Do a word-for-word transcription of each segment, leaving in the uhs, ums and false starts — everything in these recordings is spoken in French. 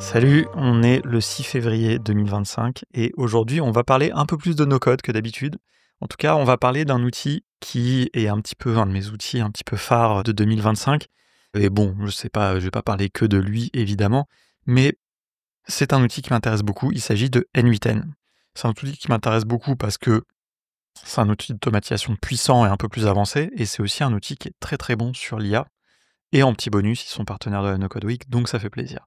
Salut, on est le six février deux mille vingt-cinq et aujourd'hui on va parler un peu plus de no-code que d'habitude. En tout cas, on va parler d'un outil qui est un petit peu un de mes outils un petit peu phares de deux mille vingt-cinq. Et bon, je sais pas, je vais pas parler que de lui évidemment, mais c'est un outil qui m'intéresse beaucoup. Il s'agit de N huit N. C'est un outil qui m'intéresse beaucoup parce que c'est un outil d'automatisation puissant et un peu plus avancé, et c'est aussi un outil qui est très très bon sur l'I A. Et en petit bonus, ils sont partenaires de la No Code Week, donc ça fait plaisir.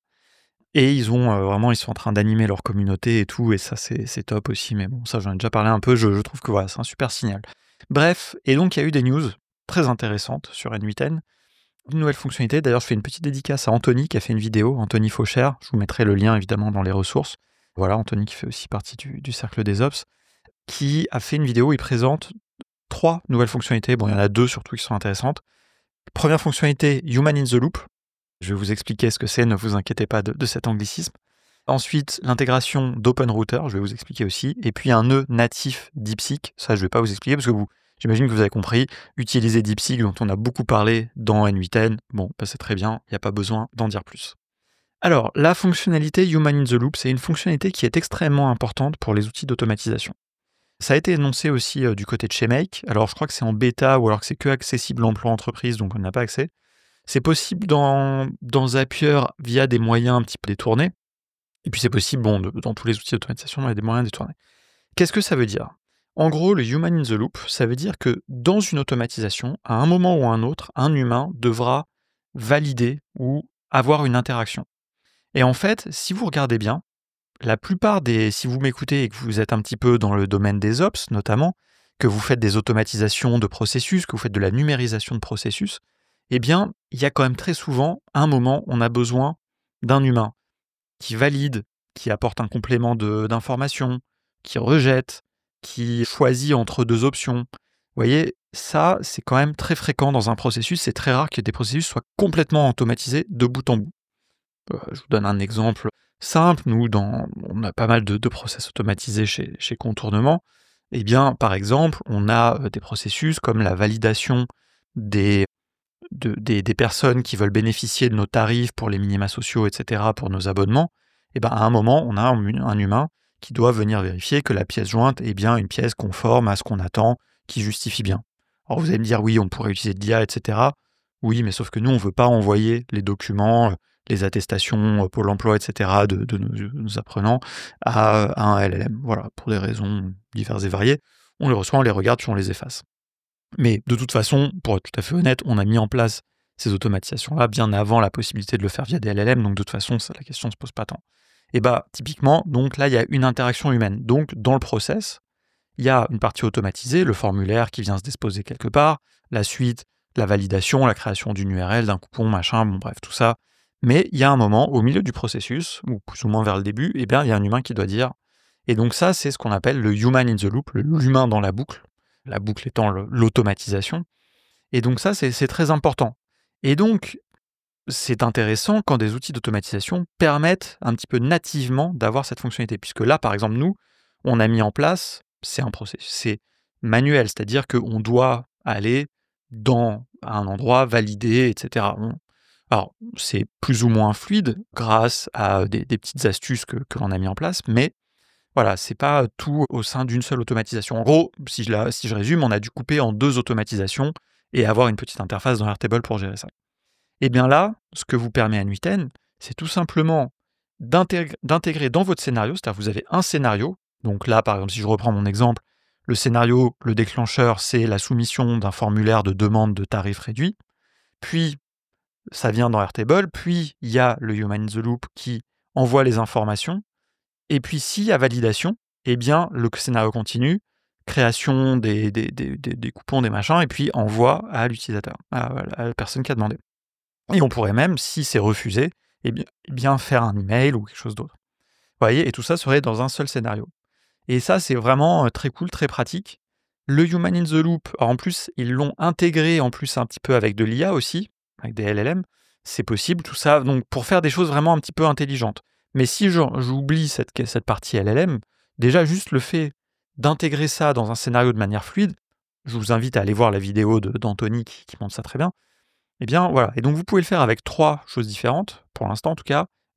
Et ils ont euh, vraiment, ils sont en train d'animer leur communauté et tout, et ça c'est, c'est top aussi, mais bon, ça j'en ai déjà parlé un peu, je, je trouve que voilà, c'est un super signal. Bref, et donc il y a eu des news très intéressantes sur N huit N, une nouvelle fonctionnalité. D'ailleurs, je fais une petite dédicace à Anthony qui a fait une vidéo, Anthony Fauchère, je vous mettrai le lien évidemment dans les ressources. Voilà, Anthony qui fait aussi partie du, du cercle des Ops, qui a fait une vidéo où il présente trois nouvelles fonctionnalités. Bon, il y en a deux surtout qui sont intéressantes. Première fonctionnalité, Human in the Loop. Je vais vous expliquer ce que c'est, ne vous inquiétez pas de, de cet anglicisme. Ensuite, l'intégration d'OpenRouter, je vais vous expliquer aussi. Et puis un nœud natif DeepSeek, ça je ne vais pas vous expliquer parce que vous, j'imagine que vous avez compris, utiliser DeepSeek dont on a beaucoup parlé dans N huit N, bon, bah c'est très bien, il n'y a pas besoin d'en dire plus. Alors, la fonctionnalité Human in the Loop, c'est une fonctionnalité qui est extrêmement importante pour les outils d'automatisation. Ça a été énoncé aussi euh, du côté de chez Make. Alors, je crois que c'est en bêta ou alors que c'est que accessible en plan entreprise, donc on n'a pas accès. C'est possible dans, dans Zapier via des moyens un petit peu détournés. Et puis c'est possible, bon, de, dans tous les outils d'automatisation, il y a des moyens détournés. Qu'est-ce que ça veut dire ? En gros, le Human in the Loop, ça veut dire que dans une automatisation, à un moment ou à un autre, un humain devra valider ou avoir une interaction. Et en fait, si vous regardez bien, la plupart des... Si vous m'écoutez et que vous êtes un petit peu dans le domaine des ops, notamment, que vous faites des automatisations de processus, que vous faites de la numérisation de processus, eh bien, il y a quand même très souvent, un moment, on a besoin d'un humain qui valide, qui apporte un complément de, d'information, qui rejette, qui choisit entre deux options. Vous voyez, ça, c'est quand même très fréquent dans un processus. C'est très rare que des processus soient complètement automatisés de bout en bout. Euh, je vous donne un exemple simple. Nous, dans, on a pas mal de, de process automatisés chez, chez Contournement. Eh bien, par exemple, on a des processus comme la validation des De, des, des personnes qui veulent bénéficier de nos tarifs pour les minima sociaux, et cetera, pour nos abonnements, et ben à un moment, on a un, un humain qui doit venir vérifier que la pièce jointe est bien une pièce conforme à ce qu'on attend, qui justifie bien. Alors vous allez me dire, oui, on pourrait utiliser de l'I A, et cetera. Oui, mais sauf que nous, on ne veut pas envoyer les documents, les attestations Pôle emploi, et cetera, de, de, nos, de nos apprenants à, à un L L M. Voilà, pour des raisons diverses et variées. On les reçoit, on les regarde, puis on les efface. Mais de toute façon, pour être tout à fait honnête, on a mis en place ces automatisations-là bien avant la possibilité de le faire via des L L M, donc de toute façon, ça, la question ne se pose pas tant. Et bah, typiquement, donc là, il y a une interaction humaine. Donc, dans le process, il y a une partie automatisée, le formulaire qui vient se disposer quelque part, la suite, la validation, la création d'une U R L, d'un coupon, machin, bon bref, tout ça. Mais il y a un moment, au milieu du processus, ou plus ou moins vers le début, eh bien, il y a un humain qui doit dire. Et donc ça, c'est ce qu'on appelle le human in the loop, l'humain dans la boucle, la boucle étant le, l'automatisation. Et donc ça, c'est, c'est très important. Et donc, c'est intéressant quand des outils d'automatisation permettent un petit peu nativement d'avoir cette fonctionnalité. Puisque là, par exemple, nous, on a mis en place, c'est un processus, c'est manuel, c'est-à-dire qu'on doit aller dans un endroit, valider, et cetera. On, alors, c'est plus ou moins fluide grâce à des, des petites astuces que, que l'on a mis en place, mais voilà, c'est pas tout au sein d'une seule automatisation. En gros, si je, la, si je résume, on a dû couper en deux automatisations et avoir une petite interface dans Airtable pour gérer ça. Et bien là, ce que vous permet N huit N, c'est tout simplement d'intégrer, d'intégrer dans votre scénario, c'est-à-dire que vous avez un scénario. Donc là, par exemple, si je reprends mon exemple, le scénario, le déclencheur, c'est la soumission d'un formulaire de demande de tarif réduit. Puis, ça vient dans Airtable. Puis, il y a le Human in the Loop qui envoie les informations. Et puis, s'il y a validation, eh bien, le scénario continue, création des, des, des, des, des coupons, des machins, et puis envoi à l'utilisateur, à, à la personne qui a demandé. Et on pourrait même, si c'est refusé, eh bien, eh bien faire un email ou quelque chose d'autre. Vous voyez, et tout ça serait dans un seul scénario. Et ça, c'est vraiment très cool, très pratique. Le Human in the Loop, en plus, ils l'ont intégré en plus un petit peu avec de l'I A aussi, avec des L L M. C'est possible, tout ça, donc pour faire des choses vraiment un petit peu intelligentes. Mais si j'oublie cette, cette partie L L M, déjà juste le fait d'intégrer ça dans un scénario de manière fluide, je vous invite à aller voir la vidéo de, d'Anthony qui, qui montre ça très bien, eh bien voilà. Et donc vous pouvez le faire avec trois choses différentes, pour l'instant en tout cas,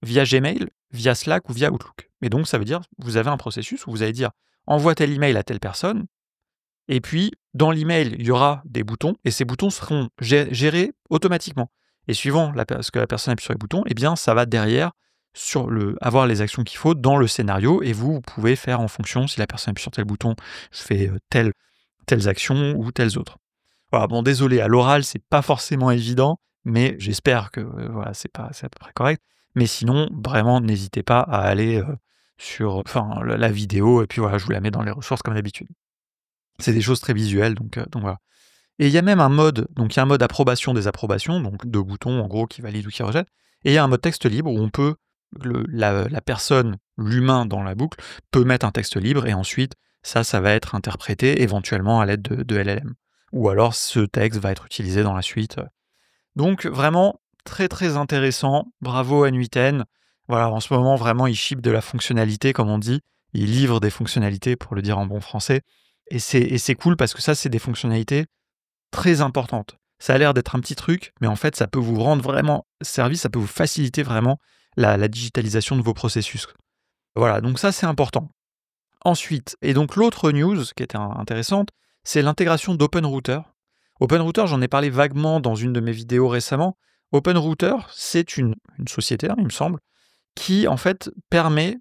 via Gmail, via Slack ou via Outlook. Et donc, ça veut dire, vous avez un processus où vous allez dire « envoie tel email à telle personne », et puis, dans l'email, il y aura des boutons, et ces boutons seront gé- gérés automatiquement. Et suivant la, ce que la personne appuie sur les boutons, eh bien, ça va derrière sur le, avoir les actions qu'il faut dans le scénario, et vous, vous pouvez faire en fonction, si la personne appuie sur tel bouton, je fais euh, telle, telles actions ou telles autres. Voilà, bon, désolé, à l'oral, c'est pas forcément évident, mais j'espère que euh, voilà, c'est pas, c'est à peu près correct. Mais sinon, vraiment, n'hésitez pas à aller euh, sur enfin, la, la vidéo, et puis voilà, je vous la mets dans les ressources comme d'habitude. C'est des choses très visuelles, donc, euh, donc voilà. Et il y a même un mode, donc il y a un mode approbation des approbations, donc deux boutons en gros qui valident ou qui rejettent, et il y a un mode texte libre où on peut, le, la, la personne, l'humain dans la boucle, peut mettre un texte libre, et ensuite, ça, ça va être interprété éventuellement à l'aide de, de L L M. Ou alors ce texte va être utilisé dans la suite. Donc vraiment, très très intéressant, bravo à N huit N. Voilà, en ce moment, vraiment, ils ship de la fonctionnalité, comme on dit, ils livrent des fonctionnalités, pour le dire en bon français, et c'est, et c'est cool parce que ça, c'est des fonctionnalités très importantes. Ça a l'air d'être un petit truc, mais en fait, ça peut vous rendre vraiment service, ça peut vous faciliter vraiment la, la digitalisation de vos processus. Voilà, donc ça, c'est important. Ensuite, et donc l'autre news qui était intéressante, c'est l'intégration d'OpenRouter. OpenRouter, j'en ai parlé vaguement dans une de mes vidéos récemment. OpenRouter, c'est une, une société, hein, il me semble, qui en fait permet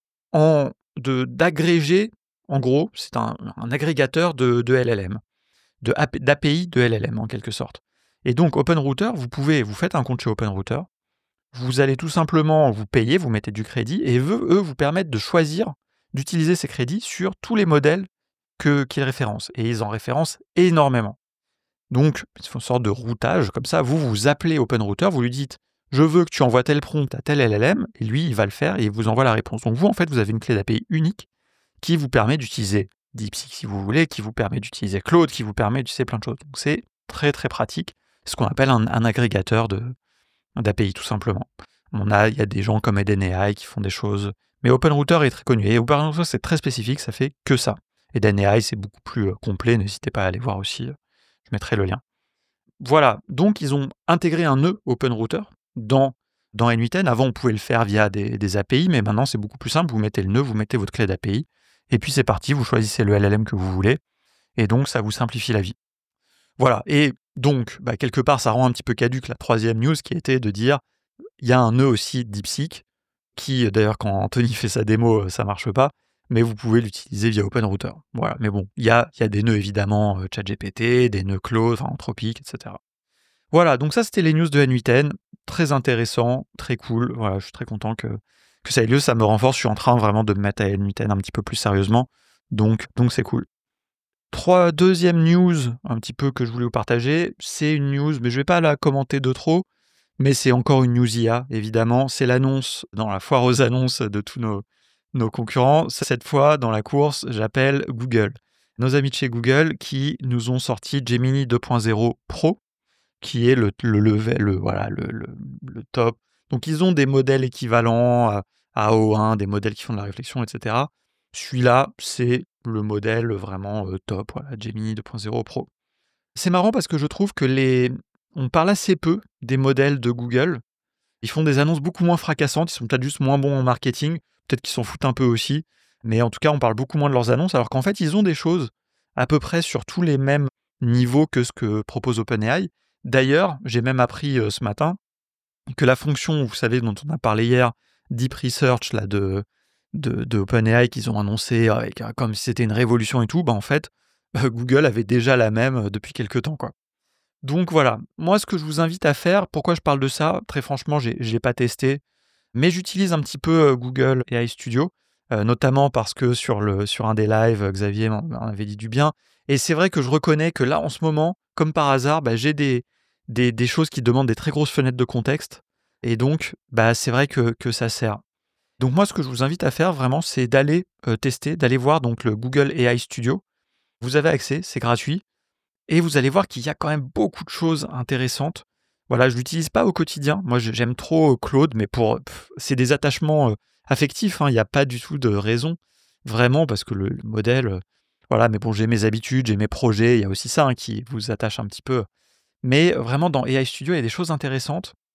en, de, d'agréger, en gros, c'est un, un agrégateur de, de L L M, de, d'A P I de L L M en quelque sorte. Et donc OpenRouter, vous pouvez, vous faites un compte chez OpenRouter, vous allez tout simplement vous payer, vous mettez du crédit, et eux, eux vous permettent de choisir d'utiliser ces crédits sur tous les modèles que, qu'ils référencent. Et ils en référencent énormément. Donc, c'est une sorte de routage, comme ça, vous, vous appelez OpenRouter, vous lui dites « je veux que tu envoies tel prompt à tel L L M », et lui, il va le faire, et il vous envoie la réponse. Donc vous, en fait, vous avez une clé d'A P I unique qui vous permet d'utiliser DeepSeek si vous voulez, qui vous permet d'utiliser Claude, qui vous permet d'utiliser plein de choses. Donc c'est très très pratique, c'est ce qu'on appelle un, un agrégateur de, d'A P I, tout simplement. On a, il y a des gens comme Eden A I qui font des choses, mais OpenRouter est très connu, et OpenRouter, c'est très spécifique, ça fait que ça. Eden A I, c'est beaucoup plus complet, n'hésitez pas à aller voir aussi, je mettrai le lien. Voilà, donc ils ont intégré un nœud OpenRouter dans, dans N huit N. Avant, on pouvait le faire via des, des A P I, mais maintenant, c'est beaucoup plus simple. Vous mettez le nœud, vous mettez votre clé d'A P I, et puis c'est parti, vous choisissez le L L M que vous voulez, et donc ça vous simplifie la vie. Voilà, et donc, bah, quelque part, ça rend un petit peu caduque la troisième news qui était de dire, il y a un nœud aussi DeepSeek, qui, d'ailleurs, quand Anthony fait sa démo, ça marche pas, mais vous pouvez l'utiliser via OpenRouter. Voilà, mais bon, il y a, y a des nœuds évidemment, euh, ChatGPT, des nœuds Claude, enfin, Anthropic, et cetera. Voilà, donc ça c'était les news de N huit N, très intéressant, très cool, voilà, je suis très content que, que ça ait lieu, ça me renforce, je suis en train vraiment de me mettre à N huit N un petit peu plus sérieusement, donc donc c'est cool. Trois, deuxième news, un petit peu que je voulais vous partager, c'est une news, mais je vais pas la commenter de trop, mais c'est encore une news I A, évidemment, c'est l'annonce, dans la foire aux annonces de tous nos, nos concurrents, cette fois dans la course, j'appelle Google. Nos amis de chez Google qui nous ont sorti Gemini deux point zéro Pro, qui est le, le level, le, voilà, le, le, le top. Donc ils ont des modèles équivalents à, à O un, des modèles qui font de la réflexion, et cetera. Celui-là, c'est le modèle vraiment euh, top, voilà, Gemini deux point zéro Pro. C'est marrant parce que je trouve que les... on parle assez peu des modèles de Google. Ils font des annonces beaucoup moins fracassantes, ils sont peut-être juste moins bons en marketing, peut-être qu'ils s'en foutent un peu aussi, mais en tout cas, on parle beaucoup moins de leurs annonces, alors qu'en fait, ils ont des choses à peu près sur tous les mêmes niveaux que ce que propose OpenAI. D'ailleurs, j'ai même appris euh, ce matin que la fonction, vous savez, dont on a parlé hier, Deep Research, là, de, de, de OpenAI, qu'ils ont annoncé avec, euh, comme si c'était une révolution et tout, bah en fait, euh, Google avait déjà la même euh, depuis quelques temps, quoi. Donc voilà, moi ce que je vous invite à faire, pourquoi je parle de ça, très franchement, je ne l'ai pas testé, mais j'utilise un petit peu euh, Google A I Studio, euh, notamment parce que sur, le, sur un des lives, euh, Xavier m'en m'en avait dit du bien, et c'est vrai que je reconnais que là, en ce moment, comme par hasard, bah, j'ai des, des, des choses qui demandent des très grosses fenêtres de contexte, et donc bah, c'est vrai que, que ça sert. Donc moi, ce que je vous invite à faire vraiment, c'est d'aller euh, tester, d'aller voir donc le Google A I Studio. Vous avez accès, c'est gratuit. Et vous allez voir qu'il y a quand même beaucoup de choses intéressantes. Voilà, je ne l'utilise pas au quotidien. Moi, j'aime trop Claude, mais pour pff, c'est des attachements euh, affectifs. Hein. Il n'y a pas du tout de raison, vraiment, parce que le, le modèle, euh, voilà. Mais bon, j'ai mes habitudes, j'ai mes projets. Il y a aussi ça hein, qui vous attache un petit peu. Mais vraiment, dans A I Studio, il y a des choses intéressantes.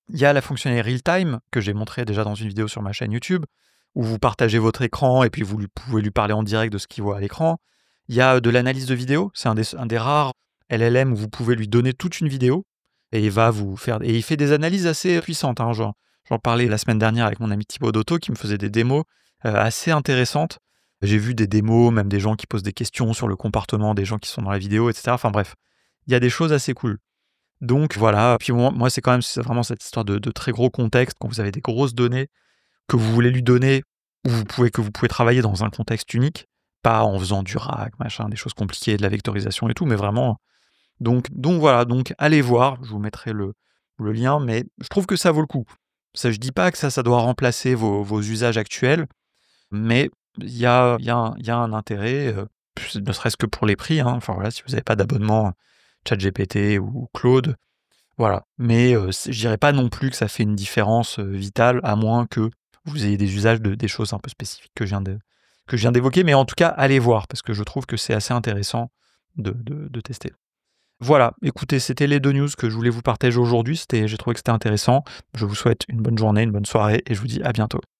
Il y a la fonctionnalité real time que j'ai montré déjà dans une vidéo sur ma chaîne YouTube, où vous partagez votre écran et puis vous lui pouvez lui parler en direct de ce qu'il voit à l'écran. Il y a de l'analyse de vidéo, c'est un des un des rares L L M où vous pouvez lui donner toute une vidéo et il va vous faire et il fait des analyses assez puissantes, hein. J'en j'en parlais la semaine dernière avec mon ami Thibaut Dotto qui me faisait des démos, heu, assez intéressantes. J'ai vu des démos, même des gens qui posent des questions sur le comportement des gens qui sont dans la vidéo et cetera. Enfin bref, il y a des choses assez cool. Donc voilà, puis moi moi c'est quand même c'est vraiment cette histoire de de très gros contexte, quand vous avez des grosses données que vous voulez lui donner, ou vous pouvez que vous pouvez travailler dans un contexte unique, pas en faisant du RAG, machin, des choses compliquées, de la vectorisation et tout, mais vraiment donc donc voilà, donc allez voir, je vous mettrai le le lien, mais je trouve que ça vaut le coup. Ça je dis pas que ça, ça doit remplacer vos vos usages actuels, mais il y a il y a un il y a un intérêt, heu, ne serait-ce que pour les prix, hein. Enfin voilà, si vous avez pas d'abonnement ChatGPT ou Claude, voilà. Mais heu, c'est je dirais pas non plus que ça fait une différence, heu, vitale, à moins que vous ayez des usages de des choses un peu spécifiques que je viens de que je viens d'évoquer, mais en tout cas, allez voir parce que je trouve que c'est assez intéressant de de de tester. Voilà, écoutez, c'était les deux news que je voulais vous partager aujourd'hui, c'était j'ai trouvé que c'était intéressant. Je vous souhaite une bonne journée, une bonne soirée et je vous dis à bientôt.